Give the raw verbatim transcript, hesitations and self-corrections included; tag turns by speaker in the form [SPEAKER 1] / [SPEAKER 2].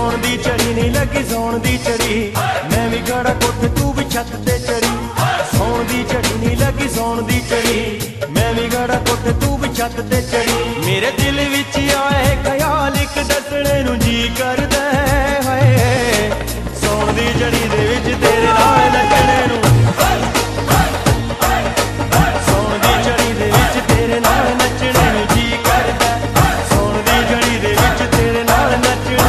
[SPEAKER 1] सौण दी झड़ी नहीं लगी सौण दी झड़ी, मैं भी खड़ा कोठे तू भी छत ते चढ़ी। सौण दी झड़ी नहीं लगी सौण दी झड़ी, मैं भी खड़ा कोठे तू भी छत ते चढ़ी। मेरे दिल विच आए ख्याल एक दसणे नूं जी